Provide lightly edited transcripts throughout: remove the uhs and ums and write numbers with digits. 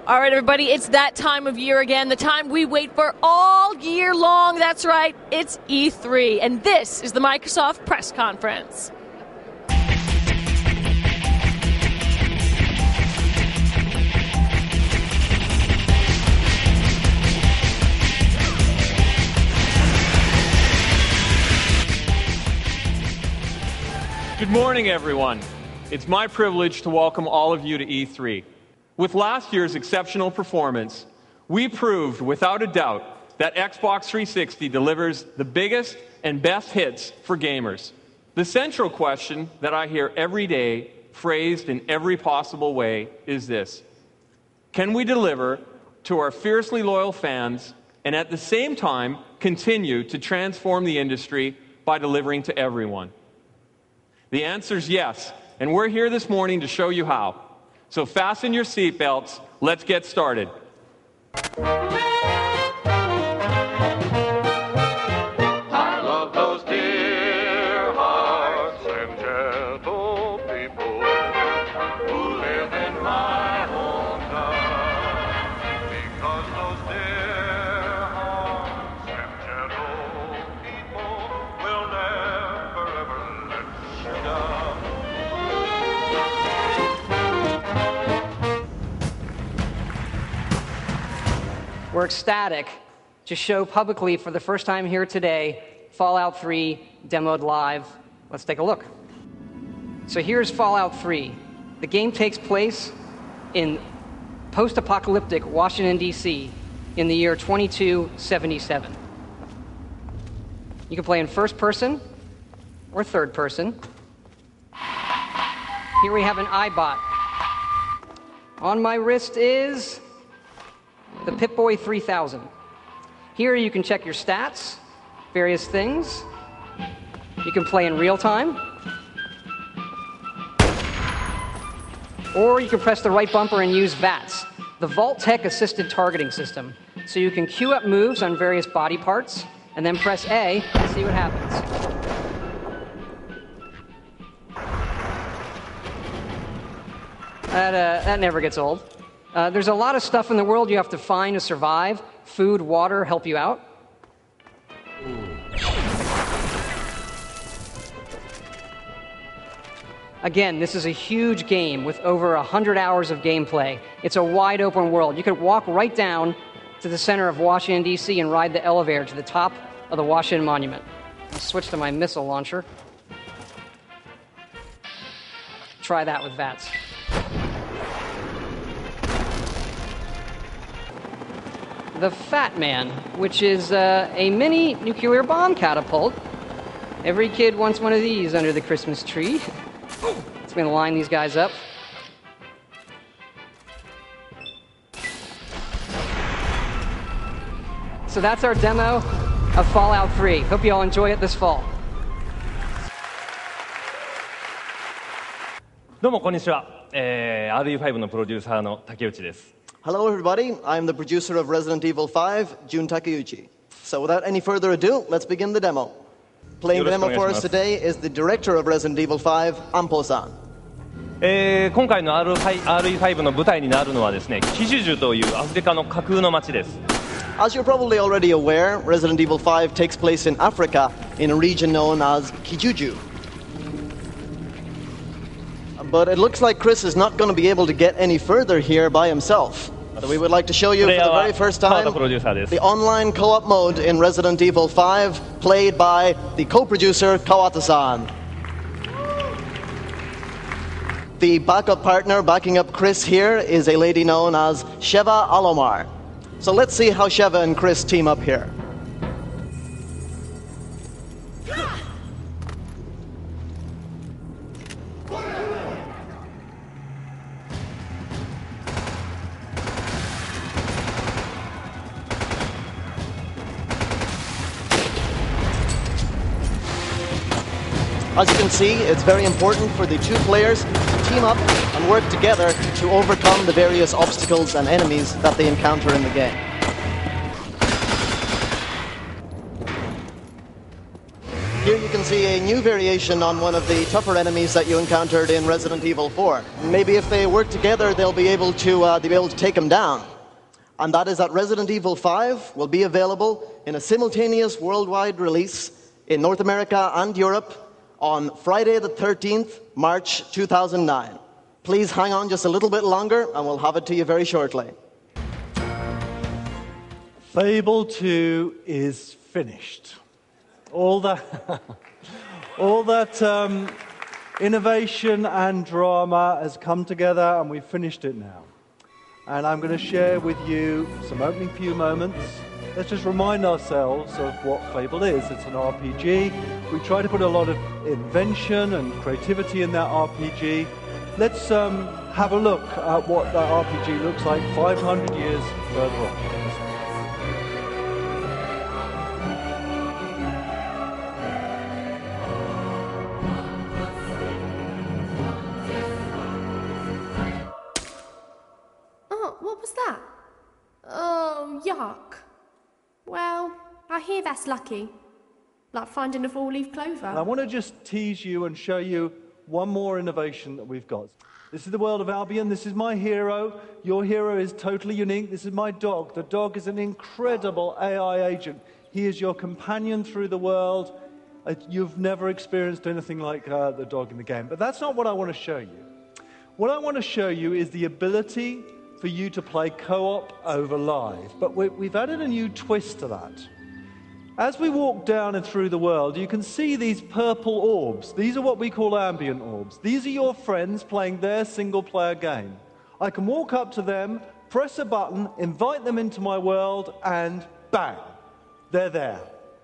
All right, everybody, it's that time of year again, the time we wait for all year long. That's right, it's E3, and this is the Microsoft press conference. Good morning, everyone. It's my privilege to welcome all of you to E3. With last year's exceptional performance, we proved without a doubt that Xbox 360 delivers the biggest and best hits for gamers. The central question that I hear every day, phrased in every possible way, is this: can we deliver to our fiercely loyal fans and at the same time continue to transform the industry by delivering to everyone? The answer is yes, and we're here this morning to show you how. So fasten your seatbelts, let's get started. I love those dear hearts and gentle people who live in my hometown. Because those dear hearts and gentle people will never ever let you down. We're ecstatic to show publicly for the first time here today Fallout 3 demoed live. Let's take a look. So here's Fallout 3. The game takes place in post-apocalyptic Washington, D.C. in the year 2277. You can play in first person or third person. Here we have an iBot. On my wrist is the Pip-Boy 3000. Here you can check your stats, various things. You can play in real time. Or you can press the right bumper and use VATS, the Vault-Tec Assisted Targeting System. So you can queue up moves on various body parts, and then press A and see what happens. That never gets old. There's a lot of stuff in the world you have to find to survive. Food, water help you out. Again, this is a huge game with over 100 hours of gameplay. It's a wide open world. You could walk right down to the center of Washington, D.C. and ride the elevator to the top of the Washington Monument. I'll switch to my missile launcher. Try that with VATS. The Fat Man, which is a mini nuclear bomb catapult. Every kid wants one of these under the Christmas tree. So I'm going to line these guys up. So that's our demo of Fallout 3. Hope you all enjoy it this fall. どうもこんにちは、RE5 のプロデューサーの竹内です。 Hello, everybody. I'm the producer of Resident Evil 5, Jun Takeuchi. So without any further ado, let's begin the demo. Playing the demo for us today is the director of Resident Evil 5, Ampo-san. 今回の RE5 の舞台になるのはですね、キジュジュというアフリカの架空の町です。 As you're probably already aware, Resident Evil 5 takes place in Africa in a region known as Kijuju. But it looks like Chris is not going to be able to get any further here by himself. So we would like to show you for the very first time the online co-op mode in Resident Evil 5, played by the co-producer Kawata-san. The backup partner backing up Chris here is a lady known as Sheva Alomar. So let's see how Sheva and Chris team up here. As you can see, it's very important for the two players to team up and work together to overcome the various obstacles and enemies that they encounter in the game. Here you can see a new variation on one of the tougher enemies that you encountered in Resident Evil 4. Maybe if they work together, they'll be able to take them down. And that is that Resident Evil 5 will be available in a simultaneous worldwide release in North America and Europe on Friday the 13th, March 2009. Please hang on just a little bit longer and we'll have it to you very shortly. Fable 2 is finished. All that innovation and drama has come together and we've finished it now. And I'm going to share with you some opening few moments. Let's just remind ourselves of what Fable is. It's an RPG. We try to put a lot of invention and creativity in that RPG. Let's have a look at what that RPG looks like 500 years further on. What was that? Oh, yuck. Well, I hear that's lucky. Like finding a four-leaf clover. And I want to just tease you and show you one more innovation that we've got. This is the world of Albion. This is my hero. Your hero is totally unique. This is my dog. The dog is an incredible AI agent. He is your companion through the world. You've never experienced anything like the dog in the game. But that's not what I want to show you. What I want to show you is the ability for you to play co-op over live. But we've added a new twist to that. As we walk down and through the world, you can see these purple orbs. These are what we call ambient orbs. These are your friends playing their single-player game. I can walk up to them, press a button, invite them into my world, and bang, they're there.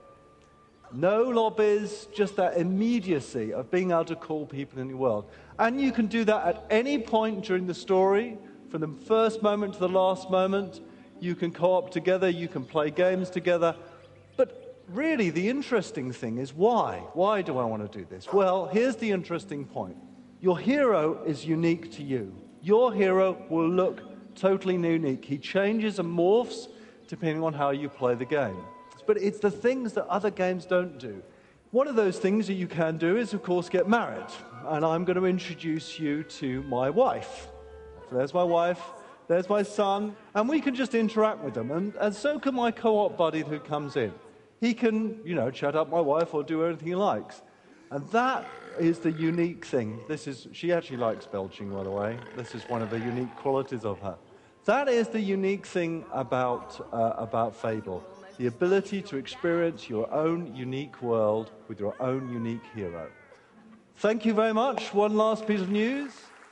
No lobbies, just that immediacy of being able to call people in your world. And you can do that at any point during the story, from the first moment to the last moment. You can co-op together, you can play games together. But really, the interesting thing is why? Why do I want to do this? Well, here's the interesting point. Your hero is unique to you. Your hero will look totally unique. He changes and morphs depending on how you play the game. But it's the things that other games don't do. One of those things that you can do is, of course, get married. And I'm going to introduce you to my wife. So there's my wife, there's my son, and we can just interact with them. And so can my co-op buddy who comes in. He can, chat up my wife or do anything he likes. And that is the unique thing. She actually likes belching, by the way. This is one of the unique qualities of her. That is the unique thing about Fable. The ability to experience your own unique world with your own unique hero. Thank you very much. One last piece of news.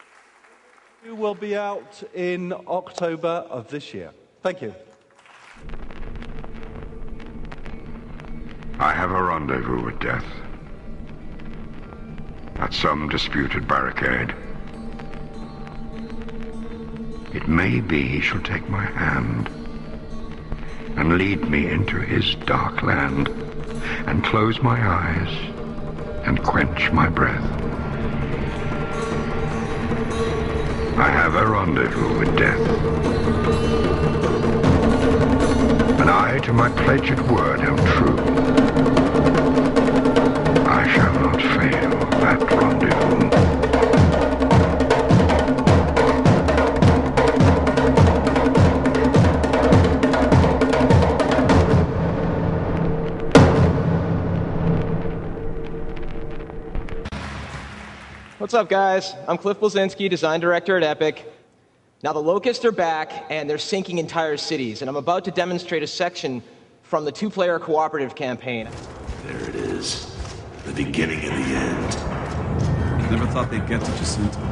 It will be out in October of this year. Thank you. I have a rendezvous with death. At some disputed barricade. It may be he shall take my hand and lead me into his dark land and close my eyes and quench my breath. I have a rendezvous with death. And I to my pledged word am true. I shall not fail that rendezvous. What's up, guys? I'm Cliff Bleszinski, design director at Epic. Now, the Locusts are back, and they're sinking entire cities, and I'm about to demonstrate a section from the two-player cooperative campaign. There it is. The beginning of the end. Never thought they'd get to Jacinto.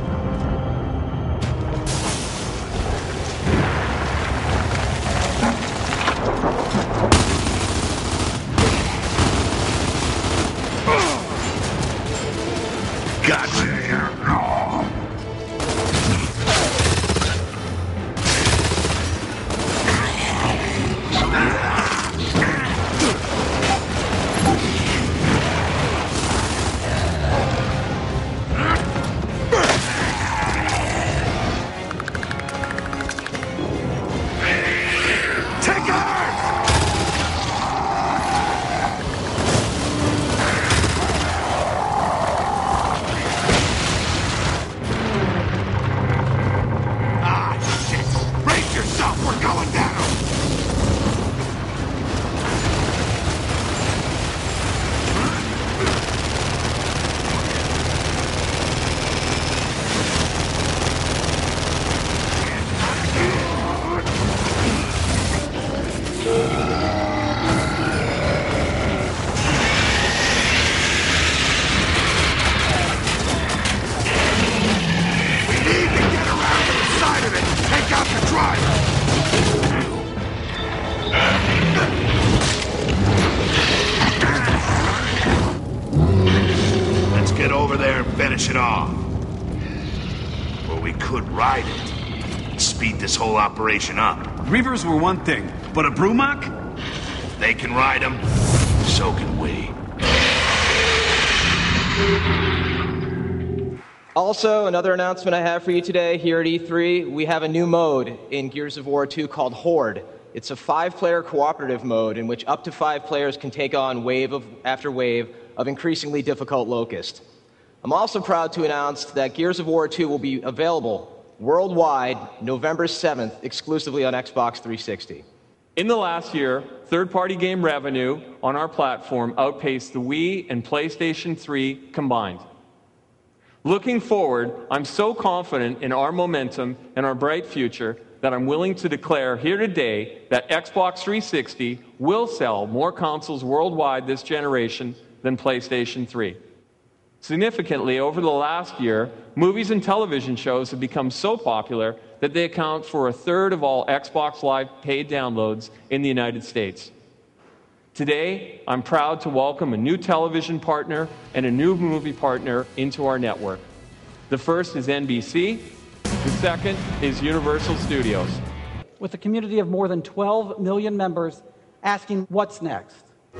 right. Let's get over there and finish it off. Or we could ride it. Speed this whole operation up. Reavers were one thing, but a Brumach? If they can ride them, so can we. Also, another announcement I have for you today here at E3, we have a new mode in Gears of War 2 called Horde. It's a 5-player cooperative mode in which up to 5 players can take on wave after wave of increasingly difficult Locust. I'm also proud to announce that Gears of War 2 will be available worldwide November 7th, exclusively on Xbox 360. In the last year, third-party game revenue on our platform outpaced the Wii and PlayStation 3 combined. Looking forward, I'm so confident in our momentum and our bright future that I'm willing to declare here today that Xbox 360 will sell more consoles worldwide this generation than PlayStation 3. Significantly, over the last year, movies and television shows have become so popular that they account for a third of all Xbox Live paid downloads in the United States. Today, I'm proud to welcome a new television partner and a new movie partner into our network. The first is NBC, the second is Universal Studios. With a community of more than 12 million members asking what's next.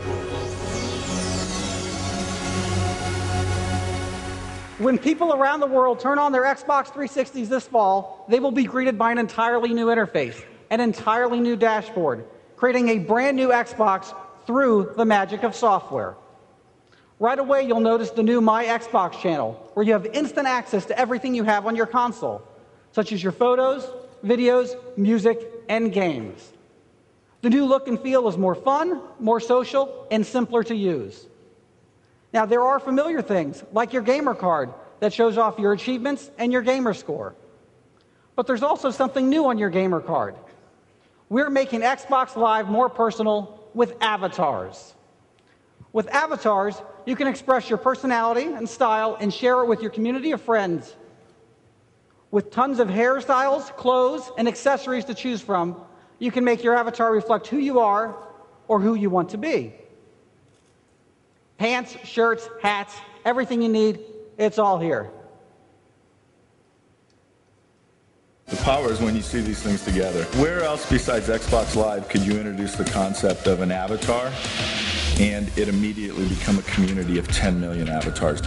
When people around the world turn on their Xbox 360s this fall, they will be greeted by an entirely new interface, an entirely new dashboard, creating a brand new Xbox through the magic of software. Right away, you'll notice the new My Xbox channel, where you have instant access to everything you have on your console, such as your photos, videos, music, and games. The new look and feel is more fun, more social, and simpler to use. Now, there are familiar things, like your gamer card that shows off your achievements and your gamer score. But there's also something new on your gamer card. We're making Xbox Live more personal with avatars. With avatars, you can express your personality and style and share it with your community of friends. With tons of hairstyles, clothes, and accessories to choose from, you can make your avatar reflect who you are or who you want to be. Pants, shirts, hats, everything you need, it's all here. The power is when you see these things together. Where else besides Xbox Live could you introduce the concept of an avatar and it immediately become a community of 10 million avatars?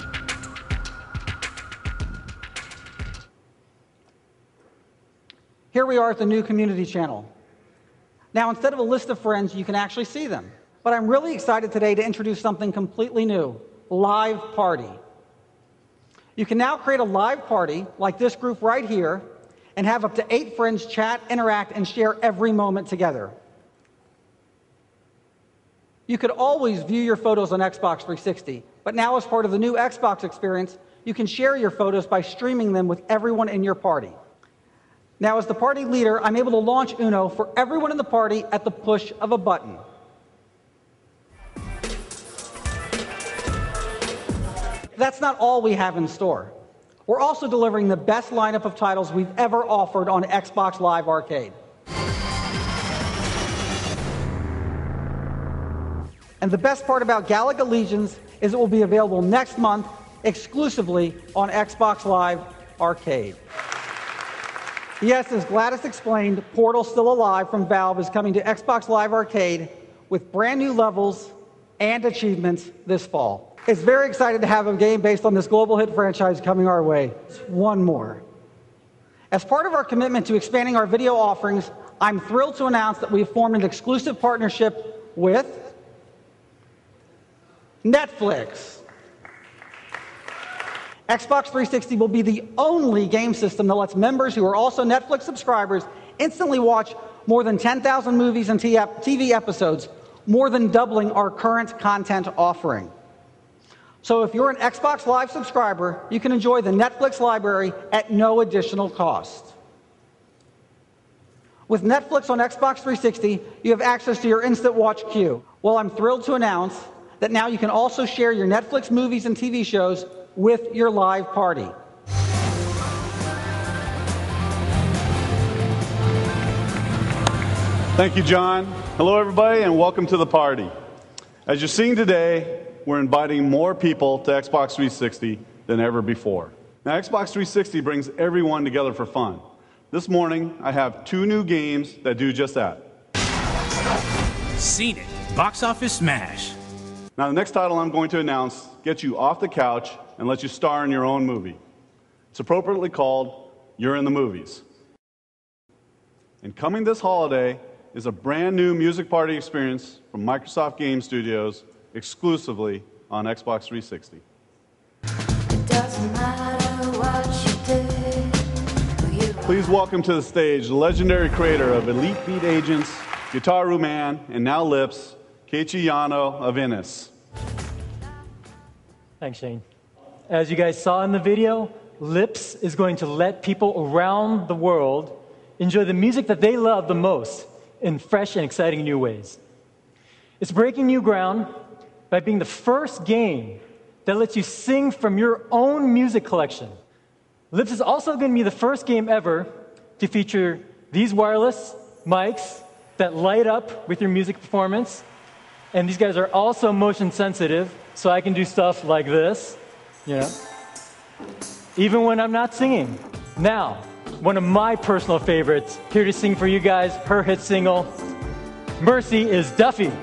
Here we are at the new community channel. Now, instead of a list of friends, you can actually see them. But I'm really excited today to introduce something completely new, Live Party. You can now create a live party like this group right here and have up to 8 friends chat, interact, and share every moment together. You could always view your photos on Xbox 360, but now as part of the new Xbox experience, you can share your photos by streaming them with everyone in your party. Now, as the party leader, I'm able to launch Uno for everyone in the party at the push of a button. That's not all we have in store. We're also delivering the best lineup of titles we've ever offered on Xbox Live Arcade. And the best part about Galaga Legions is it will be available next month exclusively on Xbox Live Arcade. Yes, as Gladys explained, Portal Still Alive from Valve is coming to Xbox Live Arcade with brand new levels and achievements this fall. It's very exciting to have a game based on this global hit franchise coming our way. One more. As part of our commitment to expanding our video offerings, I'm thrilled to announce that we've formed an exclusive partnership with Netflix. Xbox 360 will be the only game system that lets members who are also Netflix subscribers instantly watch more than 10,000 movies and TV episodes, more than doubling our current content offering. So if you're an Xbox Live subscriber, you can enjoy the Netflix library at no additional cost. With Netflix on Xbox 360, you have access to your Instant Watch queue. Well, I'm thrilled to announce that now you can also share your Netflix movies and TV shows with your live party. Thank you, John. Hello, everybody, and welcome to the party. As you're seeing today, we're inviting more people to Xbox 360 than ever before. Now, Xbox 360 brings everyone together for fun. This morning, I have 2 new games that do just that. Seen it. Box office smash. Now, the next title I'm going to announce gets you off the couch and lets you star in your own movie. It's appropriately called You're in the Movies. And coming this holiday is a brand new music party experience from Microsoft Game Studios exclusively on Xbox 360. Please welcome to the stage the legendary creator of Elite Beat Agents, Gitaroo Man, and now Lips, Keiichi Yano of Innis. Thanks, Shane. As you guys saw in the video, Lips is going to let people around the world enjoy the music that they love the most in fresh and exciting new ways. It's breaking new ground by being the first game that lets you sing from your own music collection. Lips is also going to be the first game ever to feature these wireless mics that light up with your music performance. And these guys are also motion sensitive, so I can do stuff like this, even when I'm not singing. Now, one of my personal favorites, here to sing for you guys, her hit single, Mercy, is Duffy.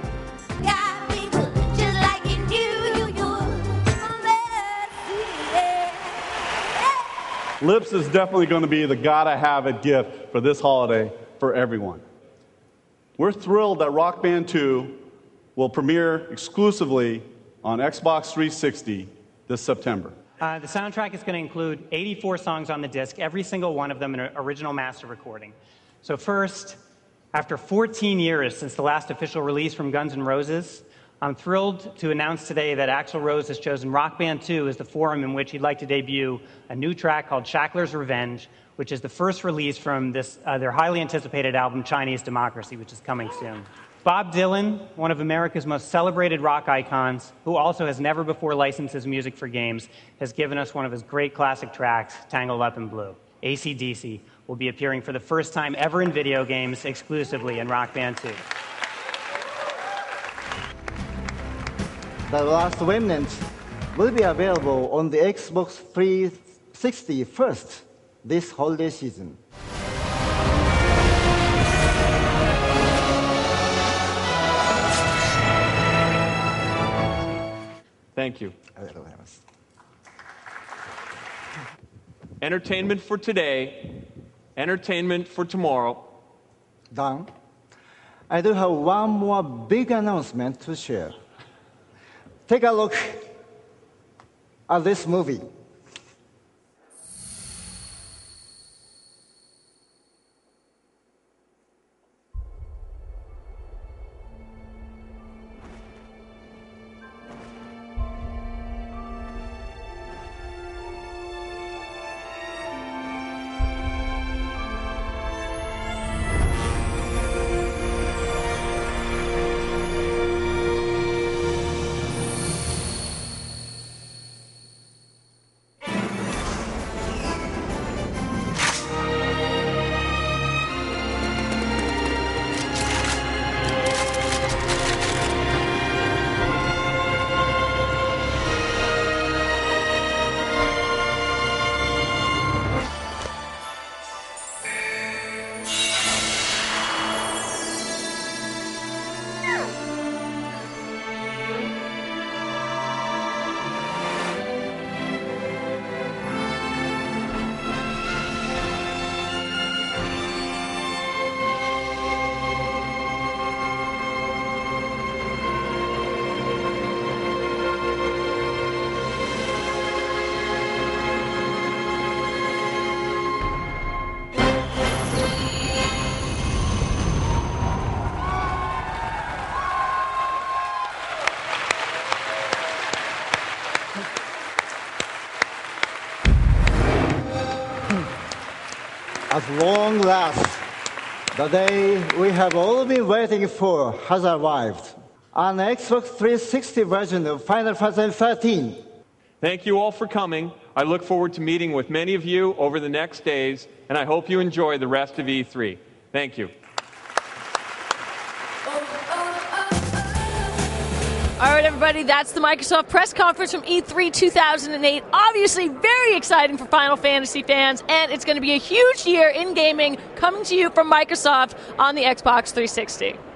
Lips is definitely going to be the gotta have it gift for this holiday for everyone. We're thrilled that Rock Band 2 will premiere exclusively on Xbox 360 this September. The soundtrack is going to include 84 songs on the disc, every single one of them an original master recording. So first, after 14 years since the last official release from Guns N' Roses, I'm thrilled to announce today that Axl Rose has chosen Rock Band 2 as the forum in which he'd like to debut a new track called Shackler's Revenge, which is the first release from their highly anticipated album, Chinese Democracy, which is coming soon. Bob Dylan, one of America's most celebrated rock icons, who also has never before licensed his music for games, has given us one of his great classic tracks, Tangled Up in Blue. AC/DC will be appearing for the first time ever in video games exclusively in Rock Band 2. The Last Remnant will be available on the Xbox 360 first this holiday season. Thank you. Entertainment for today, entertainment for tomorrow. Don, I do have one more big announcement to share. Take a look at this movie. At long last, the day we have all been waiting for has arrived. An Xbox 360 version of Final Fantasy XIII. Thank you all for coming. I look forward to meeting with many of you over the next days, and I hope you enjoy the rest of E3. Thank you. everybody. That's the Microsoft press conference from E3 2008. Obviously, very exciting for Final Fantasy fans, and it's going to be a huge year in gaming coming to you from Microsoft on the Xbox 360.